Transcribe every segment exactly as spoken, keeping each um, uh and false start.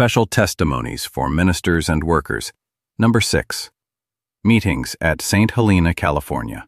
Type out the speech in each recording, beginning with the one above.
Special Testimonies for Ministers and Workers. Number six. Meetings at Saint Helena, California.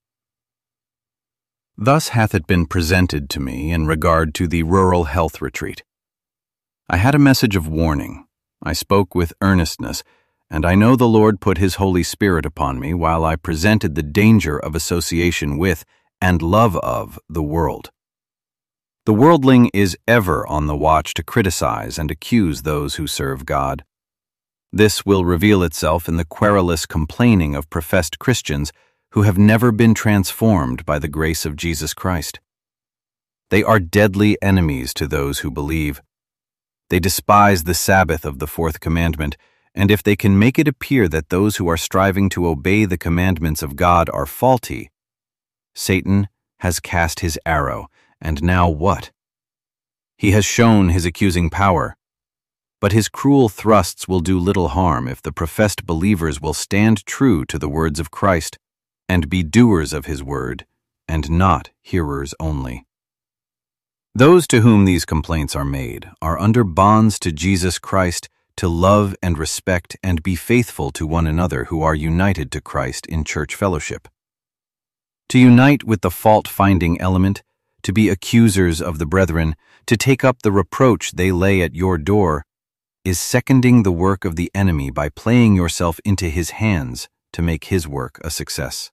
Thus hath it been presented to me in regard to the Rural Health Retreat. I had a message of warning. I spoke with earnestness, and I know the Lord put His Holy Spirit upon me while I presented the danger of association with and love of the world. The worldling is ever on the watch to criticize and accuse those who serve God. This will reveal itself in the querulous complaining of professed Christians who have never been transformed by the grace of Jesus Christ. They are deadly enemies to those who believe. They despise the Sabbath of the fourth commandment, and if they can make it appear that those who are striving to obey the commandments of God are faulty, Satan has cast his arrow, and now what? He has shown his accusing power, but his cruel thrusts will do little harm if the professed believers will stand true to the words of Christ and be doers of His word, and not hearers only. Those to whom these complaints are made are under bonds to Jesus Christ to love and respect and be faithful to one another who are united to Christ in church fellowship. To unite with the fault-finding element, to be accusers of the brethren, to take up the reproach they lay at your door, is seconding the work of the enemy by playing yourself into his hands to make his work a success.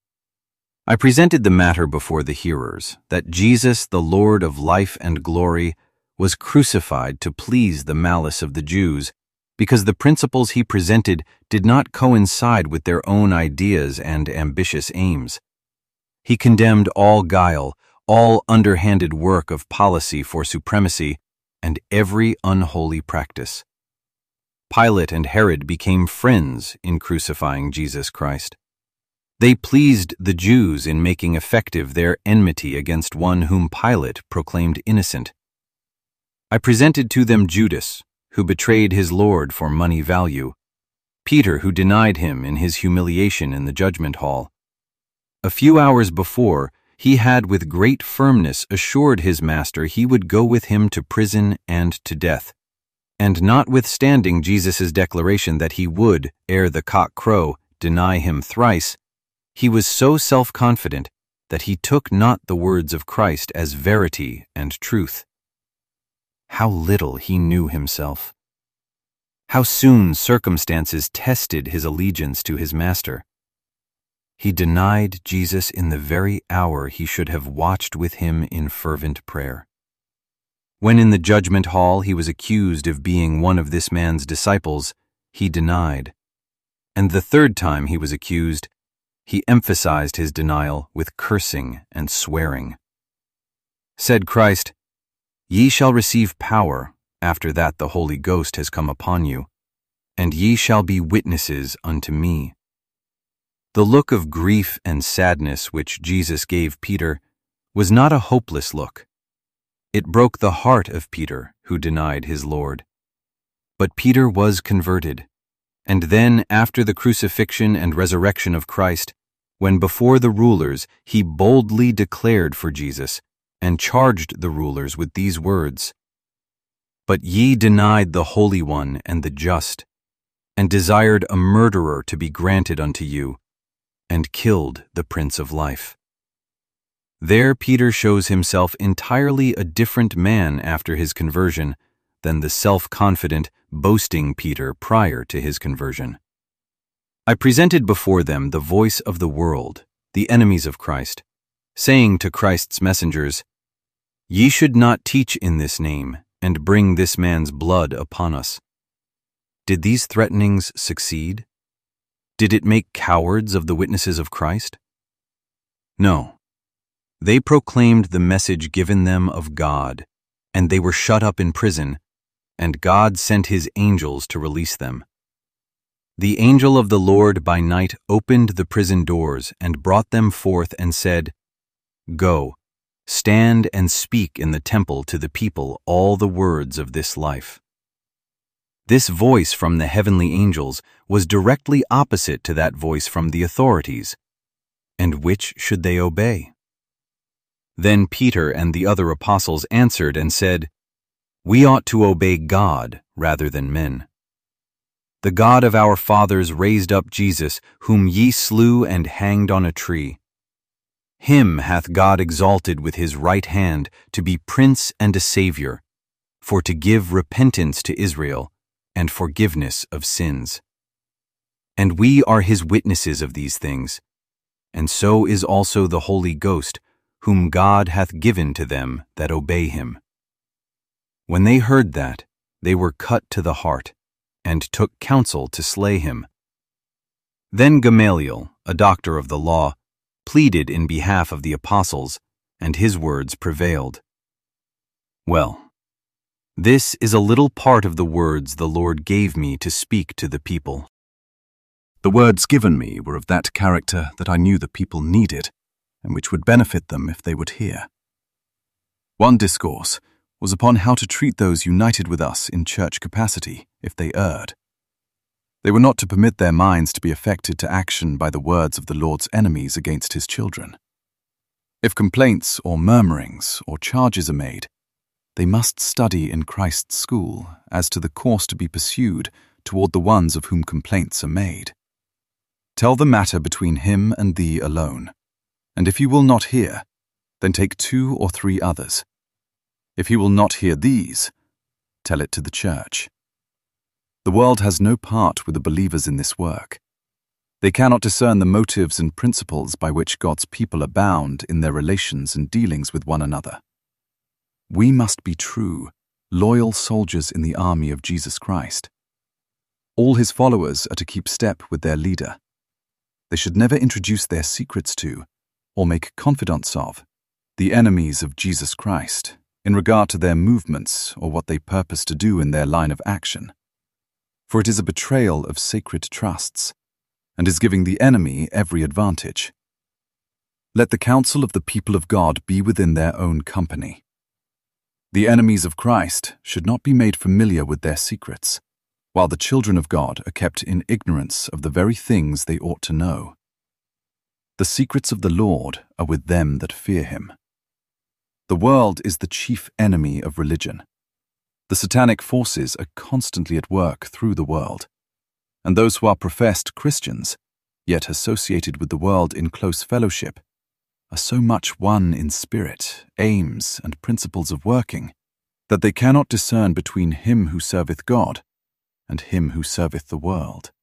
I presented the matter before the hearers, that Jesus, the Lord of life and glory, was crucified to please the malice of the Jews, because the principles He presented did not coincide with their own ideas and ambitious aims. He condemned all guile, all underhanded work of policy for supremacy, and every unholy practice. Pilate and Herod became friends in crucifying Jesus Christ. They pleased the Jews in making effective their enmity against one whom Pilate proclaimed innocent. I presented to them Judas, who betrayed his Lord for money value, Peter, who denied Him in his humiliation in the judgment hall. A few hours before, he had with great firmness assured his master he would go with him to prison and to death, and notwithstanding Jesus' declaration that he would, ere the cock crow, deny Him thrice, he was so self-confident that he took not the words of Christ as verity and truth. How little he knew himself! How soon circumstances tested his allegiance to his master! He denied Jesus in the very hour he should have watched with Him in fervent prayer. When in the judgment hall he was accused of being one of this man's disciples, he denied. And the third time he was accused, he emphasized his denial with cursing and swearing. Said Christ, "Ye shall receive power, after that the Holy Ghost has come upon you, and ye shall be witnesses unto me." The look of grief and sadness which Jesus gave Peter was not a hopeless look. It broke the heart of Peter, who denied his Lord. But Peter was converted, and then after the crucifixion and resurrection of Christ, when before the rulers he boldly declared for Jesus and charged the rulers with these words, "But ye denied the Holy One and the just, and desired a murderer to be granted unto you, and killed the Prince of Life." There Peter shows himself entirely a different man after his conversion than the self-confident, boasting Peter prior to his conversion. I presented before them the voice of the world, the enemies of Christ, saying to Christ's messengers, "Ye should not teach in this name, and bring this man's blood upon us." Did these threatenings succeed? Did it make cowards of the witnesses of Christ? No. They proclaimed the message given them of God, and they were shut up in prison, and God sent His angels to release them. The angel of the Lord by night opened the prison doors and brought them forth and said, "Go, stand and speak in the temple to the people all the words of this life." This voice from the heavenly angels was directly opposite to that voice from the authorities. And which should they obey? Then Peter and the other apostles answered and said, We ought to obey God rather than men. The God of our fathers raised up Jesus, whom ye slew and hanged on a tree. Him hath God exalted with his right hand to be Prince and a Savior, for to give repentance to Israel and forgiveness of sins. And we are his witnesses of these things, and so is also the Holy Ghost, whom God hath given to them that obey him. When they heard that, they were cut to the heart, and took counsel to slay him. Then Gamaliel, a doctor of the law, pleaded in behalf of the apostles, and his words prevailed. Well, this is a little part of the words the Lord gave me to speak to the people. The words given me were of that character that I knew the people needed, and which would benefit them if they would hear. One discourse was upon how to treat those united with us in church capacity if they erred. They were not to permit their minds to be affected to action by the words of the Lord's enemies against his children. If complaints or murmurings or charges are made, they must study in Christ's school as to the course to be pursued toward the ones of whom complaints are made. Tell the matter between him and thee alone, and if he will not hear, then take two or three others. If he will not hear these, tell it to the church. The world has no part with the believers in this work. They cannot discern the motives and principles by which God's people are bound in their relations and dealings with one another. We must be true, loyal soldiers in the army of Jesus Christ. All his followers are to keep step with their leader. They should never introduce their secrets to, or make confidants of, the enemies of Jesus Christ in regard to their movements or what they purpose to do in their line of action. For it is a betrayal of sacred trusts, and is giving the enemy every advantage. Let the counsel of the people of God be within their own company. The enemies of Christ should not be made familiar with their secrets, while the children of God are kept in ignorance of the very things they ought to know. The secrets of the Lord are with them that fear him. The world is the chief enemy of religion. The satanic forces are constantly at work through the world, and those who are professed Christians, yet associated with the world in close fellowship, are so much one in spirit, aims, and principles of working, that they cannot discern between him who serveth God and him who serveth the world.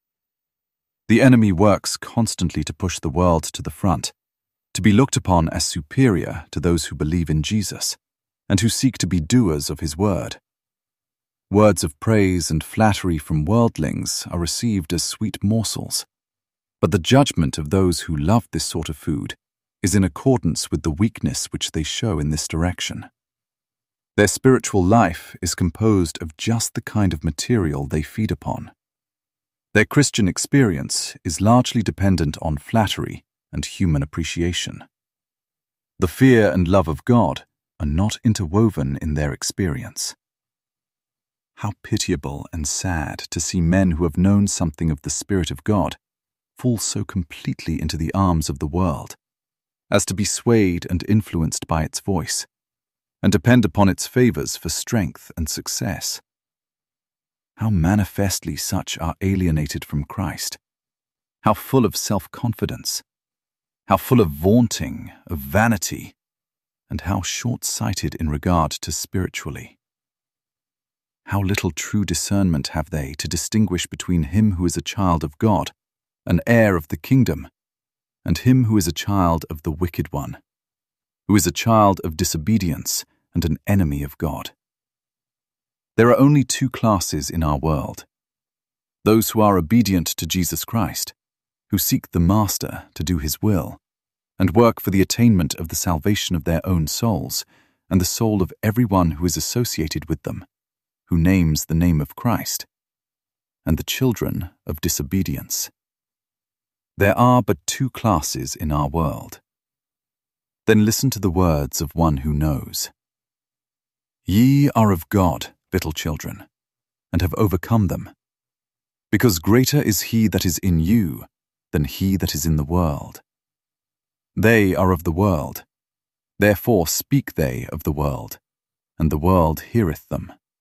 The enemy works constantly to push the world to the front, to be looked upon as superior to those who believe in Jesus, and who seek to be doers of his word. Words of praise and flattery from worldlings are received as sweet morsels, but the judgment of those who love this sort of food is in accordance with the weakness which they show in this direction. Their spiritual life is composed of just the kind of material they feed upon. Their Christian experience is largely dependent on flattery and human appreciation. The fear and love of God are not interwoven in their experience. How pitiable and sad to see men who have known something of the Spirit of God fall so completely into the arms of the world, as to be swayed and influenced by its voice, and depend upon its favors for strength and success. How manifestly such are alienated from Christ, how full of self-confidence, how full of vaunting, of vanity, and how short-sighted in regard to spiritually. How little true discernment have they to distinguish between him who is a child of God, an heir of the kingdom, and him who is a child of the wicked one, who is a child of disobedience and an enemy of God. There are only two classes in our world: those who are obedient to Jesus Christ, who seek the Master to do his will, and work for the attainment of the salvation of their own souls and the soul of everyone who is associated with them, who names the name of Christ, and the children of disobedience. There are but two classes in our world. Then listen to the words of one who knows. Ye are of God, little children, and have overcome them, because greater is he that is in you than he that is in the world. They are of the world, therefore speak they of the world, and the world heareth them.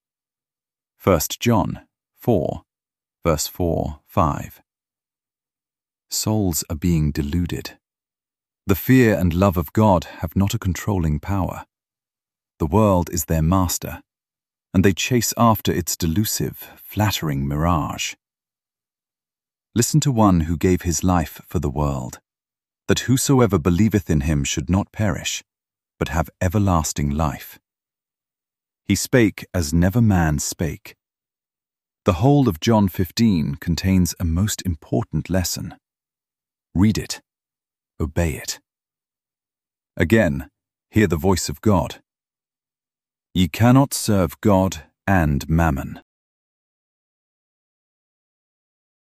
First John four, verse four, five. Souls are being deluded. The fear and love of God have not a controlling power. The world is their master, and they chase after its delusive, flattering mirage. Listen to one who gave his life for the world, that whosoever believeth in him should not perish, but have everlasting life. He spake as never man spake. The whole of John fifteen contains a most important lesson. Read it. Obey it. Again, hear the voice of God. Ye cannot serve God and mammon.